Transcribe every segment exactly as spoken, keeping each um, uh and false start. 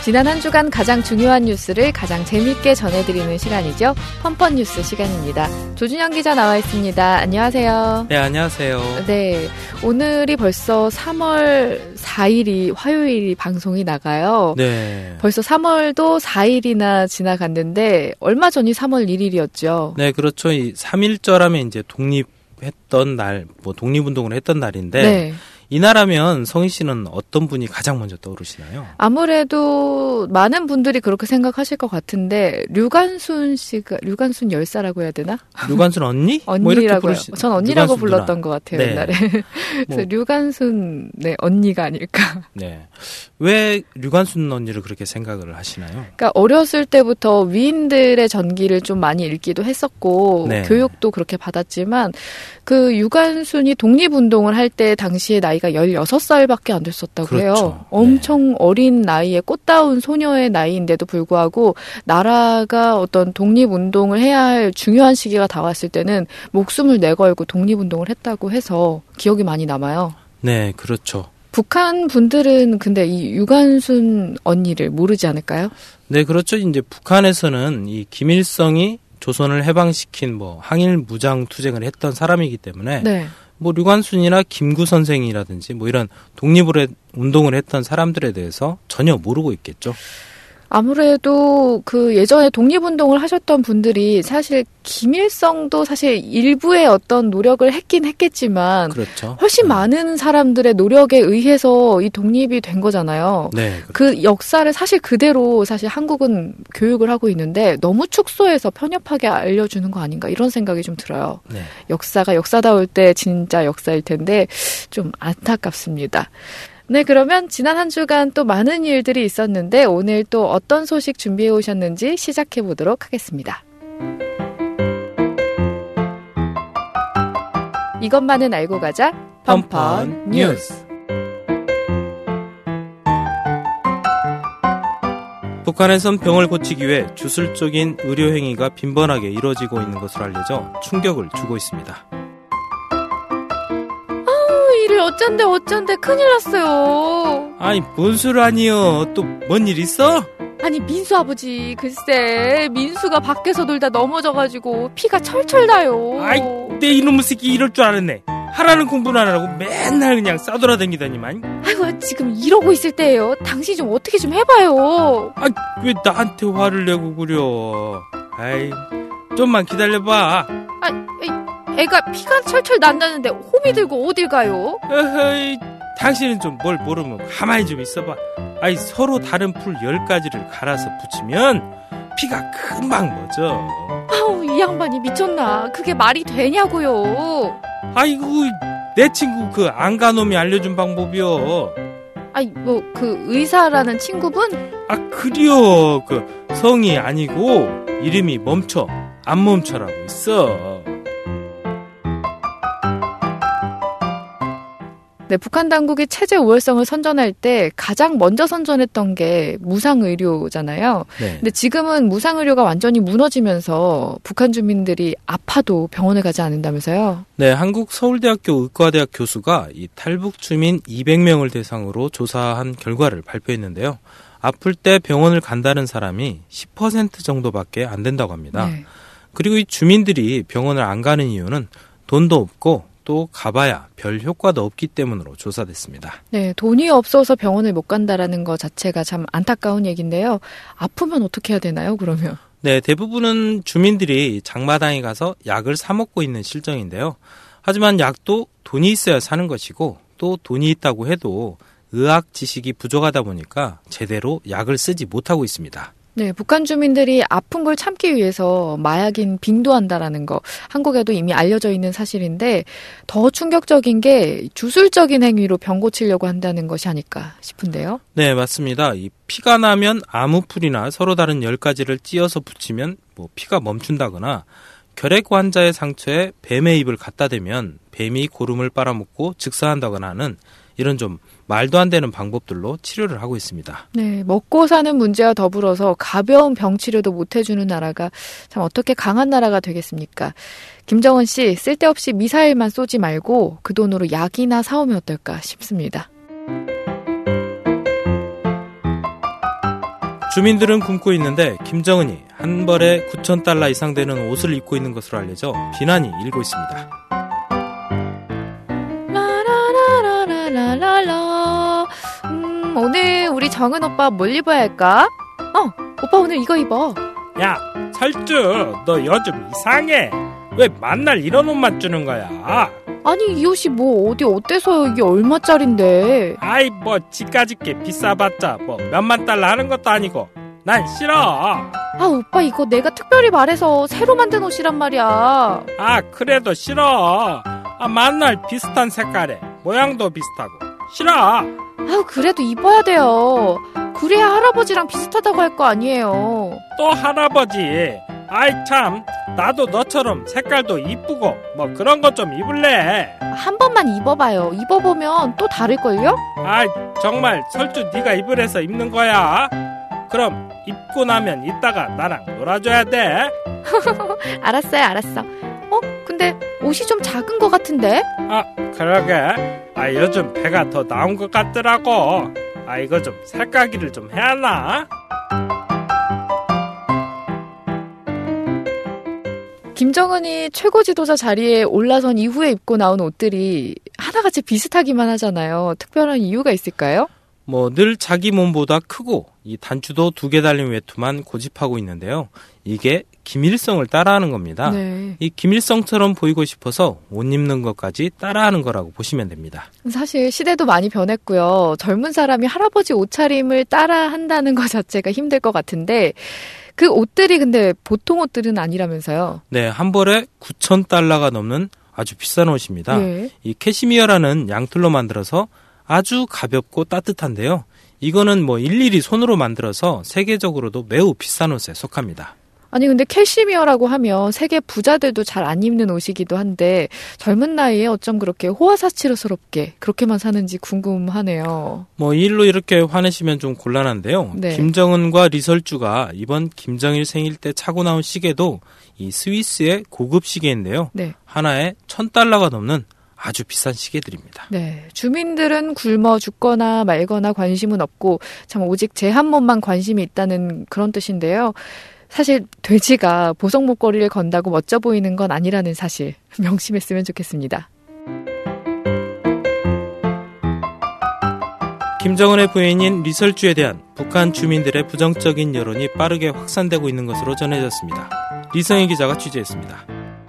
지난 한 주간 가장 중요한 뉴스를 가장 재미있게 전해드리는 시간이죠. 펀펀 뉴스 시간입니다. 조준영 기자 나와 있습니다. 안녕하세요. 네, 안녕하세요. 네, 오늘이 벌써 삼월 사일이 화요일이 방송이 나가요. 네. 벌써 삼월도 사일이나 지나갔는데 얼마 전이 삼월 일일이었죠. 네, 그렇죠. 이 삼일절하면 이제 독립했던 날, 뭐 독립운동을 했던 날인데 네. 이날하면 성희 씨는 어떤 분이 가장 먼저 떠오르시나요? 아무래도 많은 분들이 그렇게 생각하실 것 같은데 류관순 씨가 류관순 열사라고 해야 되나? 류관순 언니? 언니라고요. 뭐 부르시... 전 언니라고 류관순 불렀던 누나. 것 같아요. 네. 옛날에. 그래서 뭐... 류관순 네 언니가 아닐까. 네. 왜 류관순 언니를 그렇게 생각을 하시나요? 그러니까 어렸을 때부터 위인들의 전기를 좀 많이 읽기도 했었고 네. 교육도 그렇게 받았지만 그 류관순이 독립운동을 할 때 당시에 나이가 열여섯 살밖에 안 됐었다고 그렇죠. 해요. 엄청 네. 어린 나이에 꽃다운 소녀의 나이인데도 불구하고 나라가 어떤 독립운동을 해야 할 중요한 시기가 다왔을 때는 목숨을 내걸고 독립운동을 했다고 해서 기억이 많이 남아요. 네, 그렇죠. 북한 분들은 근데 이 류관순 언니를 모르지 않을까요? 네, 그렇죠. 이제 북한에서는 이 김일성이 조선을 해방시킨 뭐 항일 무장 투쟁을 했던 사람이기 때문에 네. 뭐 류관순이나 김구 선생이라든지 뭐 이런 독립을 운동을 했던 사람들에 대해서 전혀 모르고 있겠죠. 아무래도 그 예전에 독립운동을 하셨던 분들이 사실 김일성도 사실 일부의 어떤 노력을 했긴 했겠지만 그렇죠. 훨씬 네. 많은 사람들의 노력에 의해서 이 독립이 된 거잖아요. 네, 그렇죠. 그 역사를 사실 그대로 사실 한국은 교육을 하고 있는데 너무 축소해서 편협하게 알려주는 거 아닌가 이런 생각이 좀 들어요. 네. 역사가 역사다울 때 진짜 역사일 텐데 좀 안타깝습니다. 네, 그러면 지난 한 주간 또 많은 일들이 있었는데 오늘 또 어떤 소식 준비해 오셨는지 시작해 보도록 하겠습니다. 이것만은 알고 가자. 펀펀 뉴스. 북한에선 병을 고치기 위해 주술적인 의료 행위가 빈번하게 이루어지고 있는 것으로 알려져 충격을 주고 있습니다. 일을 어쩐데 어쩐데 큰일 났어요. 아니 뭔 소리 아니요. 또 뭔 일 있어? 아니 민수 아버지 글쎄 민수가 밖에서 놀다 넘어져가지고 피가 철철 나요. 아이 내 이놈의 새끼 이럴 줄 알았네. 하라는 공부는 안 하고 맨날 그냥 싸돌아다니다니만. 아이고 지금 이러고 있을 때예요. 당신 좀 어떻게 좀 해봐요. 아 왜 나한테 화를 내고 그려. 아이 좀만 기다려봐. 아 애가 피가 철철 난다는데 호미 들고 어딜 가요? 어허이, 당신은 좀 뭘 모르면 가만히 좀 있어봐. 아이 서로 다른 풀 열 가지를 갈아서 붙이면 피가 금방 멎어. 아우 이 양반이 미쳤나? 그게 말이 되냐고요? 아이고 내 친구 그 안가놈이 알려준 방법이요. 아이 뭐 그 의사라는 친구분? 아 그려 그 성이 아니고 이름이 멈춰 안 멈춰라고 있어. 네, 북한 당국이 체제 우월성을 선전할 때 가장 먼저 선전했던 게 무상의료잖아요. 네. 근데 지금은 무상의료가 완전히 무너지면서 북한 주민들이 아파도 병원을 가지 않는다면서요? 네, 한국 서울대학교 의과대학 교수가 이 탈북 주민 이백 명을 대상으로 조사한 결과를 발표했는데요. 아플 때 병원을 간다는 사람이 십 퍼센트 정도밖에 안 된다고 합니다. 네. 그리고 이 주민들이 병원을 안 가는 이유는 돈도 없고 또 가봐야 별 효과도 없기 때문으로 조사됐습니다. 네, 돈이 없어서 병원을 못 간다라는 것 자체가 참 안타까운 얘기인데요. 아프면 어떻게 해야 되나요, 그러면? 네, 대부분은 주민들이 장마당에 가서 약을 사 먹고 있는 실정인데요. 하지만 약도 돈이 있어야 사는 것이고 또 돈이 있다고 해도 의학 지식이 부족하다 보니까 제대로 약을 쓰지 못하고 있습니다. 네, 북한 주민들이 아픈 걸 참기 위해서 마약인 빙도한다라는 거 한국에도 이미 알려져 있는 사실인데 더 충격적인 게 주술적인 행위로 병 고치려고 한다는 것이 아닐까 싶은데요. 네, 맞습니다. 이 피가 나면 아무풀이나 서로 다른 열 가지를 찧어서 붙이면 뭐 피가 멈춘다거나 결핵 환자의 상처에 뱀의 입을 갖다 대면 뱀이 고름을 빨아먹고 즉사한다거나 하는 이런 좀 말도 안 되는 방법들로 치료를 하고 있습니다. 네, 먹고 사는 문제와 더불어서 가벼운 병 치료도 못 해주는 나라가 참 어떻게 강한 나라가 되겠습니까? 김정은 씨, 쓸데없이 미사일만 쏘지 말고 그 돈으로 약이나 사오면 어떨까 싶습니다. 주민들은 굶고 있는데 김정은이 한 벌에 구천 달러 이상 되는 옷을 입고 있는 것으로 알려져 비난이 일고 있습니다. 라라라라라라라. 음, 오늘 우리 정은 오빠 뭘 입어야 할까? 어, 오빠 오늘 이거 입어. 야, 설주, 너 요즘 이상해. 왜 만날 이런 옷만 주는 거야? 아니, 이 옷이 뭐 어디 어때서 이게 얼마짜린데? 아이, 뭐 지까짓 게 비싸봤자 뭐 몇만 달러 하는 것도 아니고 난 싫어. 아, 오빠 이거 내가 특별히 말해서 새로 만든 옷이란 말이야. 아, 그래도 싫어. 아, 만날 비슷한 색깔에 모양도 비슷하고 싫어. 아, 그래도 입어야 돼요. 그래야 할아버지랑 비슷하다고 할 거 아니에요. 또 할아버지. 아이 참, 나도 너처럼 색깔도 이쁘고 뭐 그런 거 좀 입을래. 한 번만 입어봐요. 입어보면 또 다를걸요? 아이, 정말 설주 네가 입으래서 입는 거야? 그럼 입고 나면 이따가 나랑 놀아줘야 돼. 알았어요, 알았어. 어? 근데 옷이 좀 작은 것 같은데? 아, 그러게. 아, 요즘 배가 더 나온 것 같더라고. 아, 이거 좀 살까기를 좀 해야 하나? 김정은이 최고 지도자 자리에 올라선 이후에 입고 나온 옷들이 하나같이 비슷하기만 하잖아요. 특별한 이유가 있을까요? 뭐 늘 자기 몸보다 크고 이 단추도 두 개 달린 외투만 고집하고 있는데요. 이게 김일성을 따라하는 겁니다. 네. 이 김일성처럼 보이고 싶어서 옷 입는 것까지 따라하는 거라고 보시면 됩니다. 사실 시대도 많이 변했고요. 젊은 사람이 할아버지 옷차림을 따라한다는 것 자체가 힘들 것 같은데 그 옷들이 근데 보통 옷들은 아니라면서요? 네, 한 벌에 구천 달러가 넘는 아주 비싼 옷입니다. 네. 이 캐시미어라는 양털로 만들어서 아주 가볍고 따뜻한데요. 이거는 뭐 일일이 손으로 만들어서 세계적으로도 매우 비싼 옷에 속합니다. 아니 근데 캐시미어라고 하면 세계 부자들도 잘 안 입는 옷이기도 한데 젊은 나이에 어쩜 그렇게 호화사치스럽게 그렇게만 사는지 궁금하네요. 뭐 이 일로 이렇게 화내시면 좀 곤란한데요. 네. 김정은과 리설주가 이번 김정일 생일 때 차고 나온 시계도 이 스위스의 고급 시계인데요. 네. 하나에 천 달러가 넘는 아주 비싼 시계들입니다. 네, 주민들은 굶어 죽거나 말거나 관심은 없고 참 오직 제 한 몸만 관심이 있다는 그런 뜻인데요. 사실 돼지가 보석 목걸이를 건다고 멋져 보이는 건 아니라는 사실 명심했으면 좋겠습니다. 김정은의 부인인 리설주에 대한 북한 주민들의 부정적인 여론이 빠르게 확산되고 있는 것으로 전해졌습니다. 리성희 기자가 취재했습니다.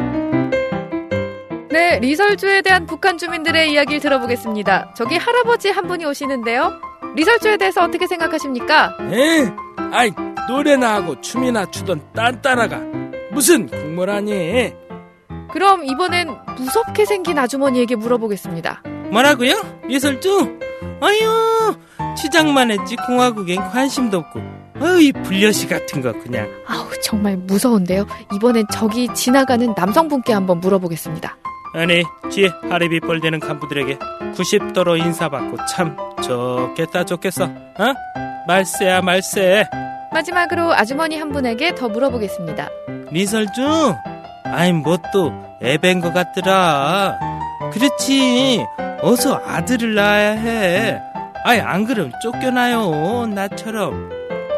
네, 리설주에 대한 북한 주민들의 이야기를 들어보겠습니다. 저기 할아버지 한 분이 오시는데요. 리설주에 대해서 어떻게 생각하십니까? 에? 아이, 노래나 하고 춤이나 추던 딴따라가 무슨 국물하니? 그럼 이번엔 무섭게 생긴 아주머니에게 물어보겠습니다. 뭐라고요? 리설주? 아유, 치장만 했지 공화국엔 관심도 없고 어이 불려시 같은 거 그냥. 아우 정말 무서운데요. 이번엔 저기 지나가는 남성분께 한번 물어보겠습니다. 아니, 뒤에 하리비 뻘되는 간부들에게 구십 도로 인사받고 참 좋겠다 좋겠어. 어? 말세야 말세. 마지막으로 아주머니 한 분에게 더 물어보겠습니다. 리설주? 아이 뭐 또 애밴 것 같더라. 그렇지, 어서 아들을 낳아야 해. 아이 안 그럼 쫓겨나요 나처럼.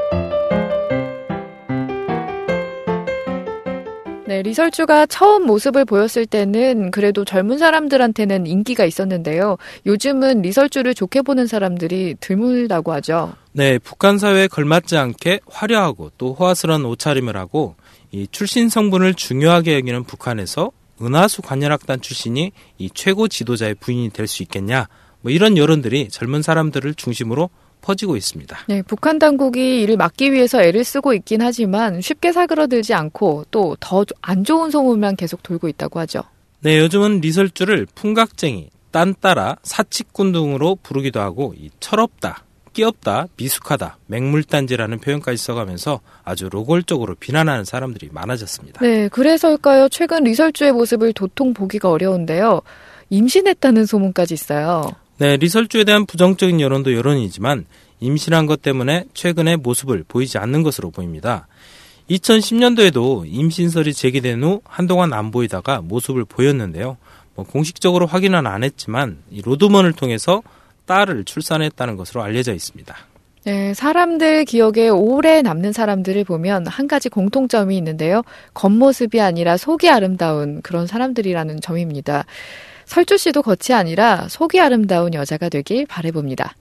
네, 리설주가 처음 모습을 보였을 때는 그래도 젊은 사람들한테는 인기가 있었는데요. 요즘은 리설주를 좋게 보는 사람들이 드물다고 하죠. 네, 북한 사회에 걸맞지 않게 화려하고 또 호화스러운 옷차림을 하고 이 출신 성분을 중요하게 여기는 북한에서 은하수 관현악단 출신이 이 최고 지도자의 부인이 될 수 있겠냐, 뭐 이런 여론들이 젊은 사람들을 중심으로 퍼지고 있습니다. 네, 북한 당국이 이를 막기 위해서 애를 쓰고 있긴 하지만 쉽게 사그러들지 않고 또 더 안 좋은 소문만 계속 돌고 있다고 하죠. 네, 요즘은 리설주를 풍각쟁이, 딴따라, 사치꾼 등으로 부르기도 하고 이 철없다, 끼없다, 미숙하다, 맹물단지라는 표현까지 써가면서 아주 노골적으로 비난하는 사람들이 많아졌습니다. 네, 그래서일까요? 최근 리설주의 모습을 도통 보기가 어려운데요. 임신했다는 소문까지 있어요. 네, 리설주에 대한 부정적인 여론도 여론이지만 임신한 것 때문에 최근에 모습을 보이지 않는 것으로 보입니다. 이천십 년도에도 임신설이 제기된 후 한동안 안 보이다가 모습을 보였는데요. 뭐 공식적으로 확인은 안 했지만 이 로드먼을 통해서 딸을 출산했다는 것으로 알려져 있습니다. 네, 사람들 기억에 오래 남는 사람들을 보면 한 가지 공통점이 있는데요. 겉모습이 아니라 속이 아름다운 그런 사람들이라는 점입니다. 설주 씨도 겉이 아니라 속이 아름다운 여자가 되길 바라봅니다.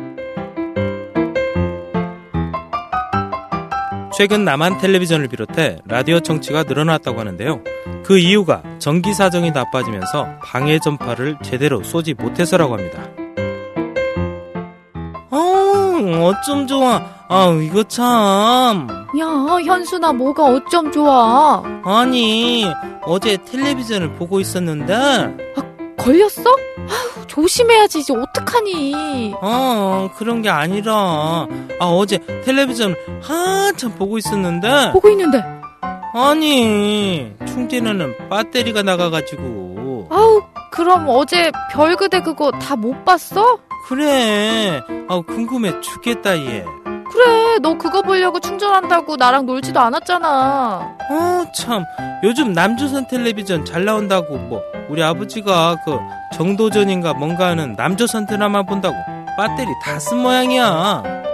최근 남한 텔레비전을 비롯해 라디오 청취가 늘어났다고 하는데요. 그 이유가 전기 사정이 나빠지면서 방해 전파를 제대로 쏘지 못해서라고 합니다. 어, 어쩜 좋아. 아, 이거 참. 야, 현순아, 뭐가 어쩜 좋아. 아니, 어제 텔레비전을 보고 있었는데. 아, 걸렸어? 아휴, 조심해야지. 이제 어떡하니. 어, 그런 게 아니라. 아, 어제 텔레비전 한참 보고 있었는데. 보고 있는데. 아니, 충전에는 배터리가 나가가지고. 아우, 그럼 어제 별그대 그거 다 못 봤어? 그래. 아, 궁금해 죽겠다, 얘. 그래, 너 그거 보려고 충전한다고 나랑 놀지도 않았잖아. 어, 참. 요즘 남조선 텔레비전 잘 나온다고 뭐 우리 아버지가 그 정도전인가 뭔가 하는 남조선 드라마 본다고 배터리 다 쓴 모양이야.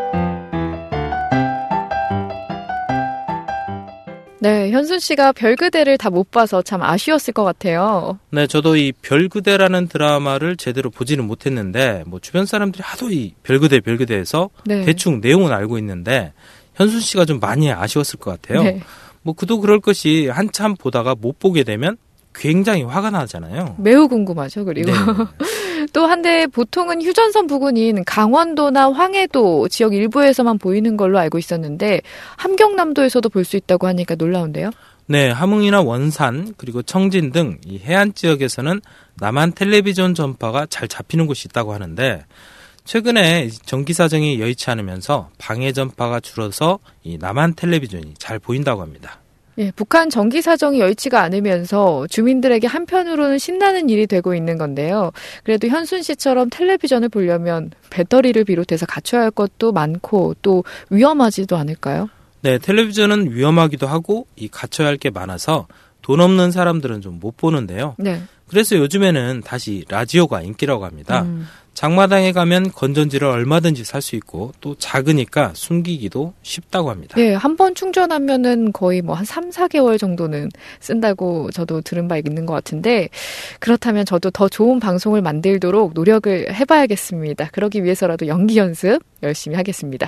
네, 현순 씨가 별그대를 다 못 봐서 참 아쉬웠을 것 같아요. 네, 저도 이 별그대라는 드라마를 제대로 보지는 못했는데 뭐 주변 사람들이 하도 이 별그대 별그대에서 네. 대충 내용은 알고 있는데 현순 씨가 좀 많이 아쉬웠을 것 같아요. 네. 뭐 그도 그럴 것이 한참 보다가 못 보게 되면 굉장히 화가 나잖아요. 매우 궁금하죠. 그리고 네. 또 한데 보통은 휴전선 부근인 강원도나 황해도 지역 일부에서만 보이는 걸로 알고 있었는데 함경남도에서도 볼 수 있다고 하니까 놀라운데요. 네, 함흥이나 원산 그리고 청진 등 이 해안 지역에서는 남한 텔레비전 전파가 잘 잡히는 곳이 있다고 하는데 최근에 전기 사정이 여의치 않으면서 방해 전파가 줄어서 이 남한 텔레비전이 잘 보인다고 합니다. 예, 북한 전기 사정이 여의치가 않으면서 주민들에게 한편으로는 신나는 일이 되고 있는 건데요. 그래도 현순 씨처럼 텔레비전을 보려면 배터리를 비롯해서 갖춰야 할 것도 많고 또 위험하지도 않을까요? 네, 텔레비전은 위험하기도 하고 이 갖춰야 할 게 많아서 돈 없는 사람들은 좀 못 보는데요. 네. 그래서 요즘에는 다시 라디오가 인기라고 합니다. 음. 장마당에 가면 건전지를 얼마든지 살 수 있고 또 작으니까 숨기기도 쉽다고 합니다. 네, 한 번 충전하면은 거의 뭐 한 삼, 사 개월 정도는 쓴다고 저도 들은 바 있는 것 같은데 그렇다면 저도 더 좋은 방송을 만들도록 노력을 해봐야겠습니다. 그러기 위해서라도 연기 연습 열심히 하겠습니다.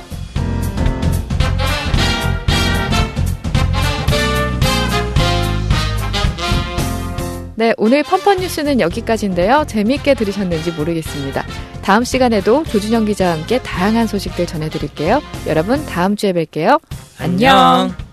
네, 오늘 펀펀 뉴스는 여기까지인데요. 재미있게 들으셨는지 모르겠습니다. 다음 시간에도 조준영 기자와 함께 다양한 소식들 전해드릴게요. 여러분, 다음 주에 뵐게요. 안녕. 안녕.